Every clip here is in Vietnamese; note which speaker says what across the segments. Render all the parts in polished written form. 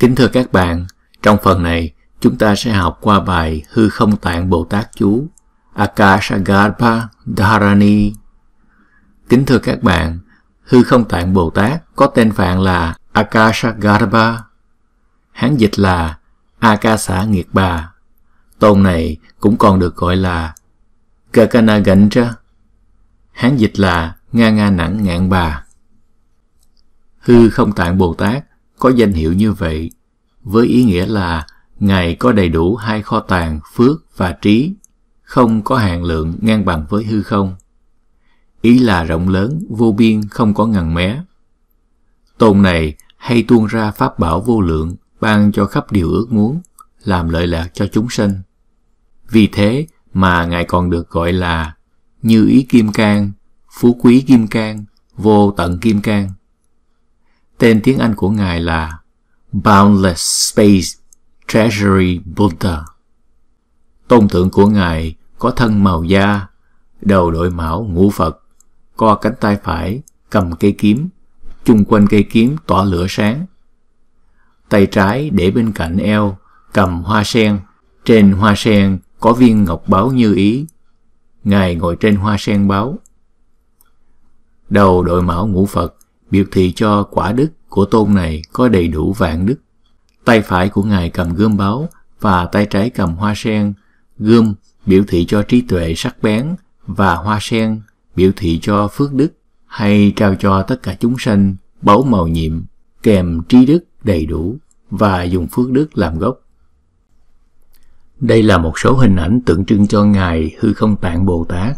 Speaker 1: Kính thưa các bạn, trong phần này chúng ta sẽ học qua bài Hư Không Tạng Bồ Tát chú Akashagarbha Dharani. Kính thưa các bạn, Hư Không Tạng Bồ Tát có tên Phạn là Akashagarbha, Hán dịch là Akasa Nghiệt Bà. Tôn này cũng còn được gọi là Gaganaganja, Hán dịch là Nga Nga Nẵng Ngạn Bà. Hư Không Tạng Bồ Tát có danh hiệu như vậy với ý nghĩa là Ngài có đầy đủ hai kho tàng phước và trí, không có hạn lượng ngang bằng với hư không. Ý là rộng lớn, vô biên, không có ngần mé. Tôn này hay tuôn ra pháp bảo vô lượng, ban cho khắp điều ước muốn, làm lợi lạc cho chúng sanh. Vì thế mà Ngài còn được gọi là Như Ý Kim Cang, Phú Quý Kim Cang, Vô Tận Kim Cang. Tên tiếng Anh của Ngài là Boundless Space Treasury Buddha. Tôn tượng của Ngài có thân màu da, đầu đội mão ngũ Phật, co cánh tay phải, cầm cây kiếm, chung quanh cây kiếm tỏa lửa sáng. Tay trái để bên cạnh eo, cầm hoa sen, trên hoa sen có viên ngọc báu như ý. Ngài ngồi trên hoa sen báu. Đầu đội mão ngũ Phật biểu thị cho quả đức của tôn này có đầy đủ vạn đức. Tay phải của Ngài cầm gươm báu và tay trái cầm hoa sen. Gươm biểu thị cho trí tuệ sắc bén và hoa sen biểu thị cho phước đức, hay trao cho tất cả chúng sanh báu màu nhiệm kèm trí đức đầy đủ và dùng phước đức làm gốc. Đây là một số hình ảnh tượng trưng cho Ngài Hư Không Tạng Bồ Tát.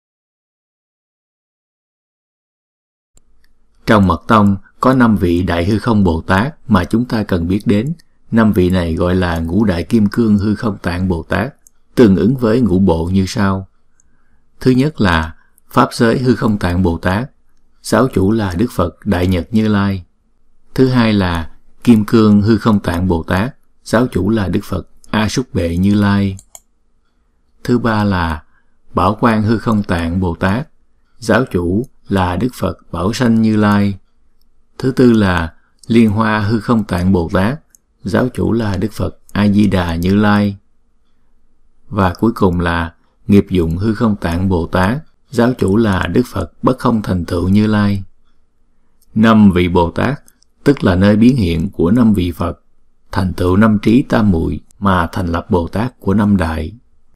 Speaker 1: Trong Mật Tông có 5 vị Đại Hư Không Bồ Tát mà chúng ta cần biết đến. 5 vị này gọi là Ngũ Đại Kim Cương Hư Không Tạng Bồ Tát, tương ứng với ngũ bộ như sau. Thứ nhất là Pháp Giới Hư Không Tạng Bồ Tát, giáo chủ là Đức Phật Đại Nhật Như Lai. Thứ hai là Kim Cương Hư Không Tạng Bồ Tát, giáo chủ là Đức Phật A Súc Bệ Như Lai. Thứ ba là Bảo Quang Hư Không Tạng Bồ Tát, giáo chủ là Đức Phật Bảo Sanh Như Lai. Thứ tư là Liên Hoa Hư Không Tạng Bồ Tát, giáo chủ là Đức Phật A Di Đà Như Lai. Và cuối cùng là Nghiệp Dụng Hư Không Tạng Bồ Tát, giáo chủ là Đức Phật Bất Không Thành Tựu Như Lai. 5 vị Bồ Tát tức là nơi biến hiện của 5 vị Phật, thành tựu 5 trí tam muội mà thành lập Bồ Tát của 5 đại.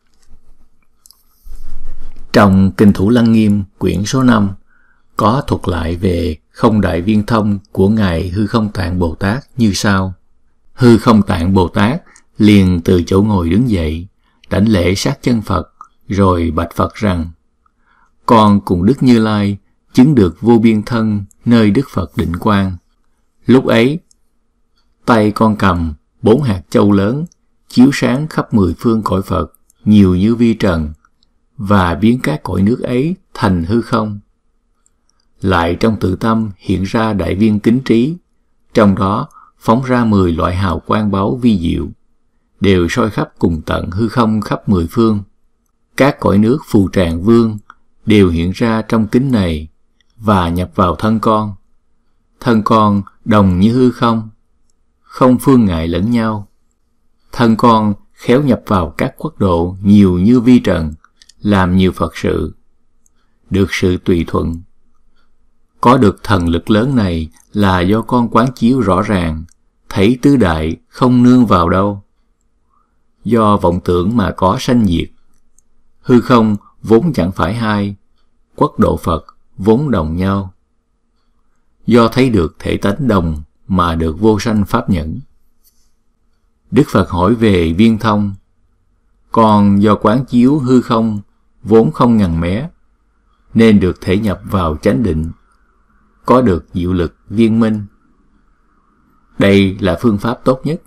Speaker 1: Trong Kinh Thủ Lăng Nghiêm quyển số 5 có thuật lại về không đại viên thông của Ngài Hư Không Tạng Bồ Tát như sau. Hư Không Tạng Bồ Tát liền từ chỗ ngồi đứng dậy, đảnh lễ sát chân Phật, rồi bạch Phật rằng: Con cùng Đức Như Lai chứng được vô biên thân nơi Đức Phật định quang. Lúc ấy, tay con cầm 4 hạt châu lớn, chiếu sáng khắp 10 phương cõi Phật, nhiều như vi trần, và biến các cõi nước ấy thành hư không. Lại trong tự tâm hiện ra đại viên kính trí, trong đó phóng ra 10 loại hào quang báu vi diệu, đều soi khắp cùng tận hư không khắp 10 phương. Các cõi nước phù tràng vương đều hiện ra trong kính này và nhập vào thân con. Thân con đồng như hư không, không phương ngại lẫn nhau. Thân con khéo nhập vào các quốc độ nhiều như vi trần, làm nhiều Phật sự, được sự tùy thuận. Có được thần lực lớn này là do con quán chiếu rõ ràng, thấy tứ đại không nương vào đâu. Do vọng tưởng mà có sanh diệt. Hư không vốn chẳng phải hai, quốc độ Phật vốn đồng nhau. Do thấy được thể tánh đồng mà được vô sanh pháp nhẫn. Đức Phật hỏi về viên thông. Còn do quán chiếu hư không vốn không ngần mé, nên được thể nhập vào chánh định, có được diệu lực viên minh. Đây là phương pháp tốt nhất.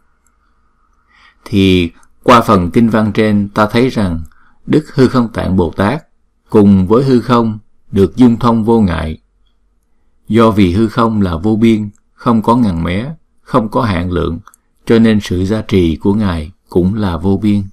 Speaker 1: Thì qua phần kinh văn trên ta thấy rằng Đức Hư Không Tạng Bồ Tát cùng với hư không được dung thông vô ngại. Do vì hư không là vô biên, không có ngần mé, không có hạn lượng, cho nên sự gia trì của Ngài cũng là vô biên.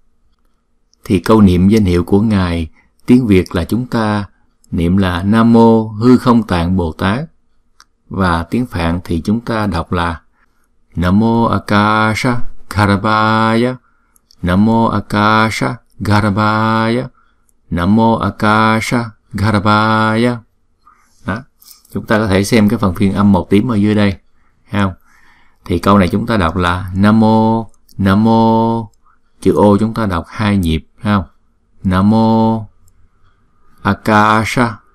Speaker 1: Thì câu niệm danh hiệu của Ngài, tiếng Việt là chúng ta niệm là Nam Mô Hư Không Tạng Bồ Tát, và tiếng Phạn thì chúng ta đọc là Namo Akasha Garbhaya, Namo Akasha Garbhaya, Namo Akasha Garbhaya. Đó, chúng ta có thể xem cái phần phiên âm màu tím ở dưới đây, thấy không? Thì câu này chúng ta đọc là Namo, Namo, chữ O chúng ta đọc 2 nhịp, thấy không? Namo Akasha,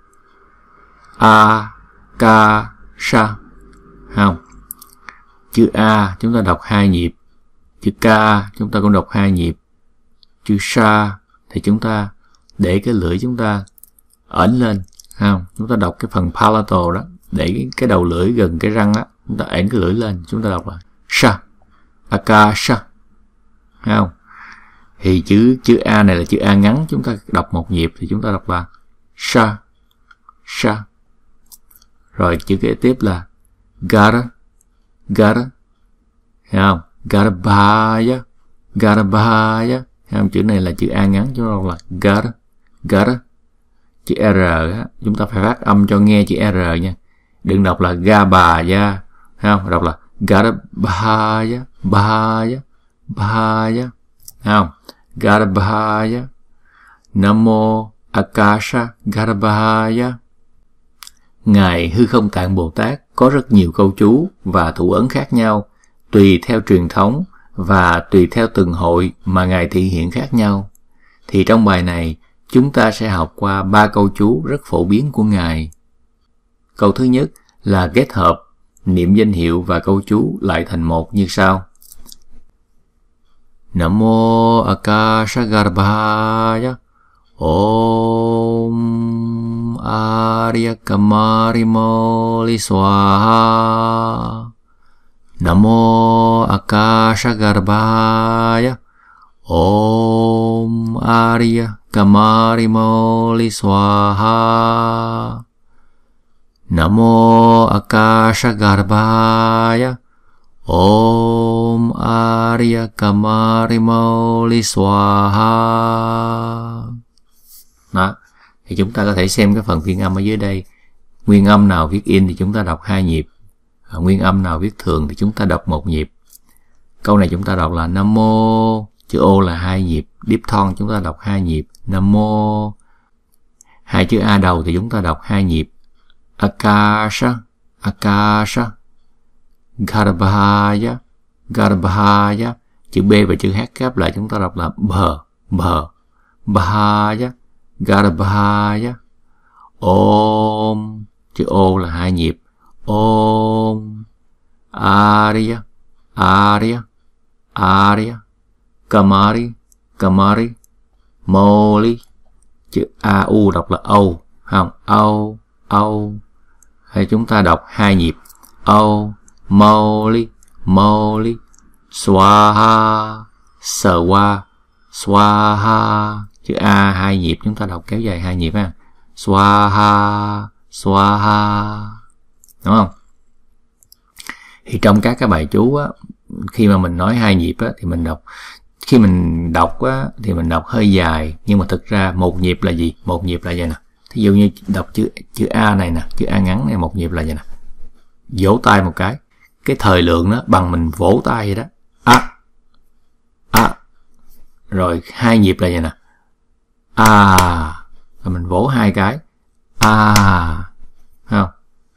Speaker 1: Akasha, thấy không? Chữ A chúng ta đọc 2 nhịp, chữ K chúng ta cũng đọc 2 nhịp, chữ Sa thì chúng ta để cái lưỡi chúng ta ẩn lên, không? Chúng ta đọc cái phần palatal đó, để cái đầu lưỡi gần cái răng đó, chúng ta ẩn cái lưỡi lên, chúng ta đọc là Sa, Akasha, không? Thì chữ A này là chữ A ngắn, chúng ta đọc 1 nhịp thì chúng ta đọc là Sa, Sa. Rồi chữ kế tiếp là Gara, Gara, thấy không? Garbhaya, Garbhaya, thấy không? Chữ này là chữ A ngắn, chúng ta đọc là Gara, Gara. Chữ R á, chúng ta phải phát âm cho nghe chữ R nha, đừng đọc là Garbhaya, thấy không? Đọc là Garbhaya, Bhaya, Bhaya, thấy không? Garbhaya, Namo Akasha Garbhaya. Ngài Hư Không Tạng Bồ Tát có rất nhiều câu chú và thủ ấn khác nhau, tùy theo truyền thống và tùy theo từng hội mà Ngài thị hiện khác nhau. Thì trong bài này, chúng ta sẽ học qua 3 câu chú rất phổ biến của Ngài. Câu thứ nhất là kết hợp niệm danh hiệu và câu chú lại thành một như sau. Namo Akasha Garbhaya, Om Arya Kamarimoli Swaha. Namo Akasha Garbhaya, Om Arya Kamarimoli Swaha. Namo Akasha Garbhaya, Om Arya Kamarimoli Swaha. Đó, thì chúng ta có thể xem cái phần phiên âm ở dưới đây. Nguyên âm nào viết in thì chúng ta đọc 2 nhịp, nguyên âm nào viết thường thì chúng ta đọc 1 nhịp. Câu này chúng ta đọc là Namo, chữ O là 2 nhịp, diphthong chúng ta đọc 2 nhịp, Namo. 2 chữ A đầu thì chúng ta đọc 2 nhịp, Akasha, Akasha. Garbhaya, Garbhaya. Chữ B và chữ H ghép lại chúng ta đọc là bờ, bờ, Bhaya, Garbhaya. Om, chữ O là 2 nhịp, Om. Arya, Arya, Arya. Kamari, Kamari. Moli, chữ A-U đọc là Âu, không? Âu, Âu. Hay chúng ta đọc 2 nhịp, Âu. Moli, Moli. Swaha, Swa, Swaha. Chữ A 2 nhịp chúng ta đọc kéo dài 2 nhịp ha. Swaha, Swaha. Đúng không? Thì trong các cái bài chú á, khi mà mình nói 2 nhịp á, thì mình đọc, khi mình đọc á, thì mình đọc hơi dài, nhưng mà thực ra 1 nhịp là gì? 1 nhịp là vậy nè. Thí dụ như đọc chữ A này nè, chữ A ngắn này, 1 nhịp là vậy nè. Vỗ tay một cái thời lượng đó bằng mình vỗ tay vậy đó. Rồi 2 nhịp là vậy nè. Rồi mình vỗ 2 cái. Không?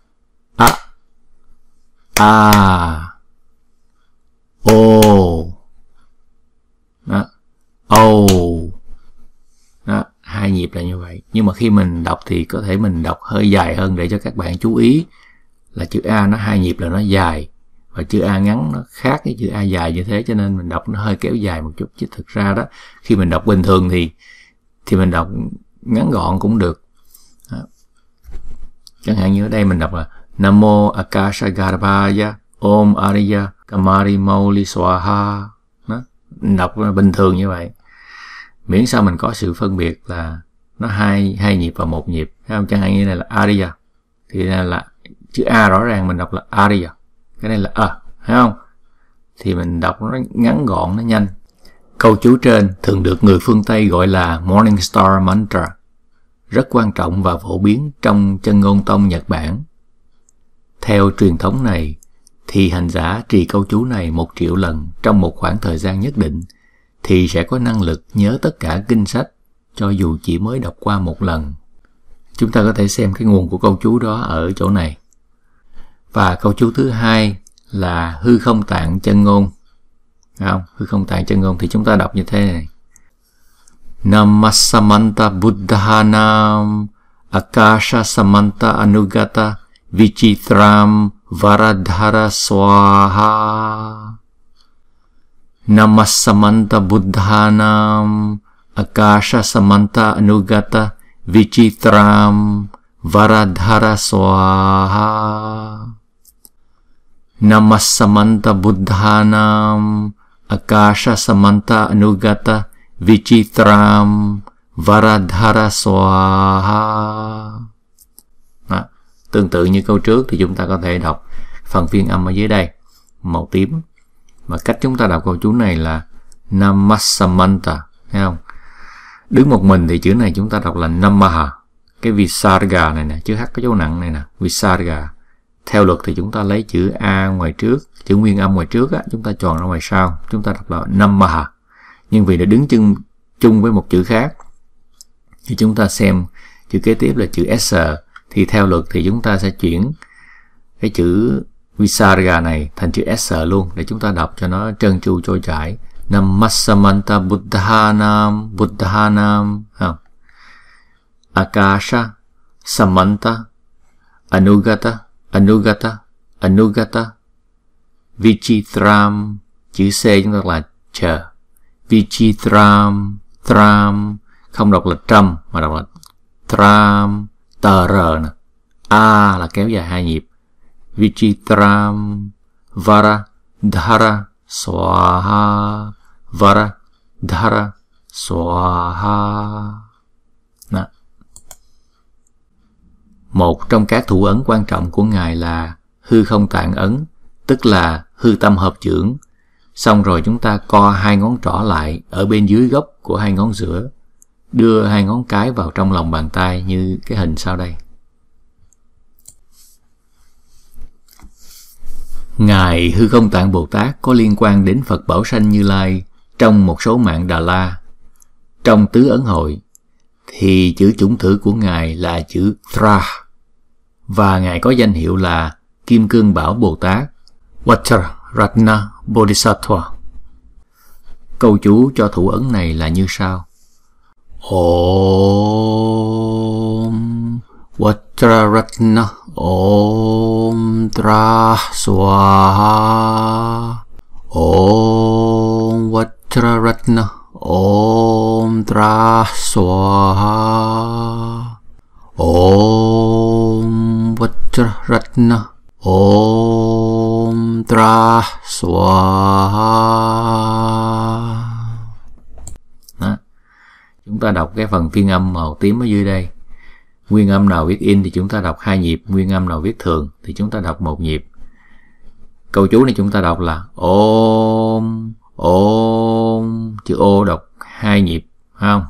Speaker 1: Ô. Đó. Ô. Đó, 2 nhịp là như vậy. Nhưng mà khi mình đọc thì có thể mình đọc hơi dài hơn để cho các bạn chú ý là chữ A nó 2 nhịp là nó dài, và chữ A ngắn nó khác cái chữ A dài như thế, cho nên mình đọc nó hơi kéo dài một chút. Chứ thực ra đó, khi mình đọc bình thường thì mình đọc ngắn gọn cũng được. Đó. Chẳng hạn như ở đây mình đọc là Namo Akasha Garbhaya, Om Arya Kamarimoli Swaha. Đó. Mình đọc bình thường như vậy, miễn sao mình có sự phân biệt là nó hai nhịp và 1 nhịp. Chẳng hạn như này là Arya, thì là chữ A rõ ràng mình đọc là Arya, cái này là thấy không? Thì mình đọc nó ngắn gọn, nó nhanh. Câu chú trên thường được người phương Tây gọi là Morning Star Mantra, rất quan trọng và phổ biến trong chân ngôn tông Nhật Bản. Theo truyền thống này, thì hành giả trì câu chú này 1 triệu lần trong một khoảng thời gian nhất định thì sẽ có năng lực nhớ tất cả kinh sách cho dù chỉ mới đọc qua 1 lần. Chúng ta có thể xem cái nguồn của câu chú đó ở chỗ này. Và câu chú thứ hai là hư không tạng chân ngôn. Không? Hư không tạng chân ngôn thì chúng ta đọc như thế này. Namasamanta Buddhanam Akasha Samanta Anugata Vichitram Varadhara Swaha. Namasamanta Buddhanam Akasha Samanta Anugata Vichitram Varadhara Swaha. Namasamanta Buddhanam Akasha Samanta Anugata Vichitram Varadhara Swaha. Tương tự như câu trước thì chúng ta có thể đọc phần phiên âm ở dưới đây màu tím. Và cách chúng ta đọc câu chú này là Namasamanta, thấy không? Đứng một mình thì chữ này chúng ta đọc là Namaha. Cái Visarga này nè, chữ H có dấu nặng này nè, Visarga. Theo luật thì chúng ta lấy chữ A ngoài trước, chữ nguyên âm ngoài trước á, chúng ta chọn ra ngoài sau, chúng ta đọc là Namaha. Nhưng vì nó đứng chung với một chữ khác thì chúng ta xem chữ kế tiếp là chữ S, thì theo luật thì chúng ta sẽ chuyển cái chữ Visarga này thành chữ S luôn để chúng ta đọc cho nó trơn tru trôi chảy. Namasamanta Buddhanam Buddhanam, không? Akasha Samanta Anugata Anugata Anugata Vichitram, chữ C chúng ta đọc là chờ. Vichitram, tram, không đọc là trăm mà đọc là tram, tờ r nè. A là kéo dài 2 nhịp. Vichitram Varadhara Swaha. Varadhara Swaha. Đó. Một trong các thủ ấn quan trọng của Ngài là hư không tạng ấn, tức là hư tâm hợp chưởng. Xong rồi chúng ta co 2 ngón trỏ lại ở bên dưới gốc của 2 ngón giữa, đưa 2 ngón cái vào trong lòng bàn tay như cái hình sau đây. Ngài Hư Không Tạng Bồ Tát có liên quan đến Phật Bảo Sanh Như Lai trong một số mạng Đà La. Trong tứ ấn hội thì chữ chủng tử của Ngài là chữ Tra, và Ngài có danh hiệu là Kim Cương Bảo Bồ Tát Vajraratna Bodhisattva. Câu chú cho thủ ấn này là như sau. Om Vajraratna Om Tra Swaha. Om Vajraratna Om Tra Swaha. Om Vajraratna Om Tra Swaha. Đó. Chúng ta đọc cái phần phiên âm màu tím ở dưới đây. Nguyên âm nào viết in thì chúng ta đọc 2 nhịp, nguyên âm nào viết thường thì chúng ta đọc 1 nhịp. Câu chú này chúng ta đọc là Om, Om, chữ O đọc 2 nhịp, không?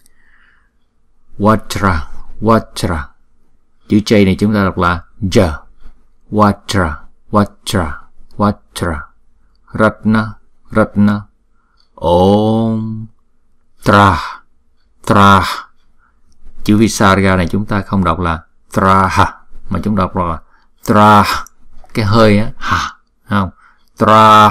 Speaker 1: Vajra, Vajra. Chữ J này chúng ta đọc là J. Vajra, Vajra, Vajra. Ratna, Ratna. Om, Tra, Tra. Chữ Visarga này chúng ta không đọc là Traha, mà chúng đọc là Tra, cái hơi á, ha, không? Tra,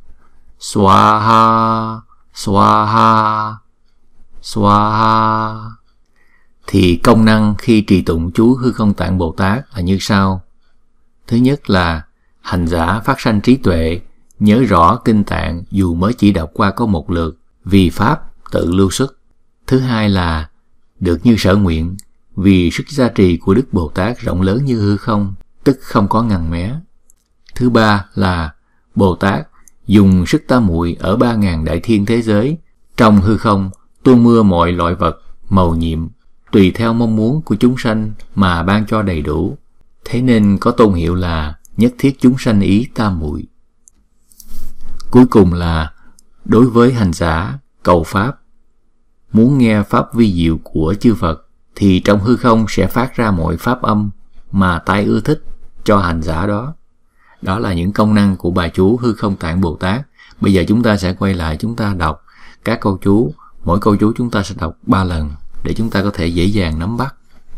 Speaker 1: Swaha, Swaha, Swaha. Thì công năng khi trì tụng chú Hư Không Tạng Bồ Tát là như sau. Thứ nhất là hành giả phát sanh trí tuệ, nhớ rõ kinh tạng dù mới chỉ đọc qua có 1 lượt, vì pháp tự lưu xuất. Thứ hai là được như sở nguyện, vì sức gia trì của Đức Bồ Tát rộng lớn như hư không, tức không có ngăn mé. Thứ ba là Bồ Tát dùng sức tam muội ở 3000 đại thiên thế giới trong hư không tuôn mưa mọi loại vật, màu nhiệm, tùy theo mong muốn của chúng sanh mà ban cho đầy đủ. Thế nên có tôn hiệu là nhất thiết chúng sanh ý tam muội. Cuối cùng là đối với hành giả cầu pháp, muốn nghe pháp vi diệu của chư Phật thì trong hư không sẽ phát ra mọi pháp âm mà tai ưa thích cho hành giả đó. Đó là những công năng của bài chú Hư Không Tạng Bồ Tát. Bây giờ chúng ta sẽ quay lại, chúng ta đọc các câu chú. Mỗi câu chú chúng ta sẽ đọc 3 lần để chúng ta có thể dễ dàng nắm bắt.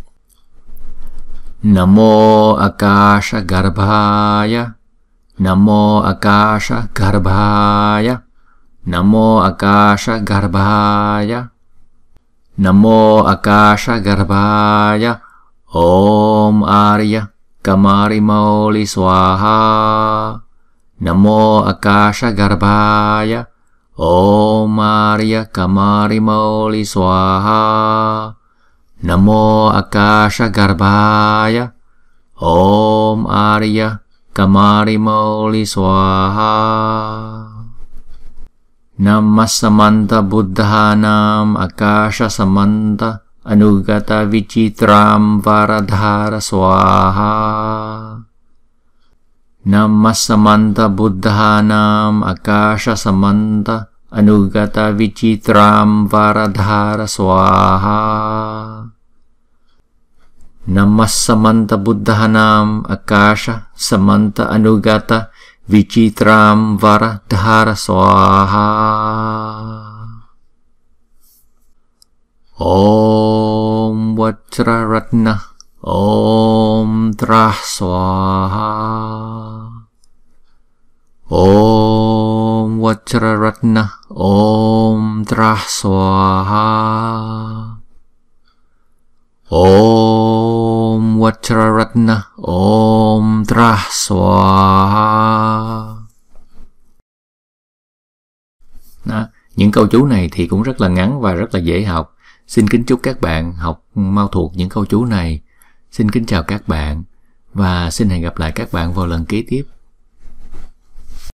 Speaker 1: Namo Akasha Garbhaya, Namo Akasha Garbhaya, Namo Akasha Garbhaya, Namo Akasha Garbhaya, Om Arya Kamarimoli Swaha, Namo Akasha Garbhaya, Om Arya Kamarimoli Swaha, Namo Akasha Garbhaya, Om Arya Kamarimoli Swaha. Namasamanta Buddhanam Akasha Samanta Anugata Vichitram Varadhara Swaha. Namasamanta Buddhanam Akasha Samanta Anugata Vichitram Varadhara Swaha. Namasamanta Buddhanam Akasha Samanta Anugata Vichitram Varadhara Swaha. Om Vajraratna Om Trah Swaha. Om Vajraratna Om Trah Swaha. Om Vajraratna Om Trah Swaha. Đó, những câu chú này thì cũng rất là ngắn và rất là dễ học. Xin kính chúc các bạn học mau thuộc những câu chú này. Xin kính chào các bạn và xin hẹn gặp lại các bạn vào lần kế tiếp.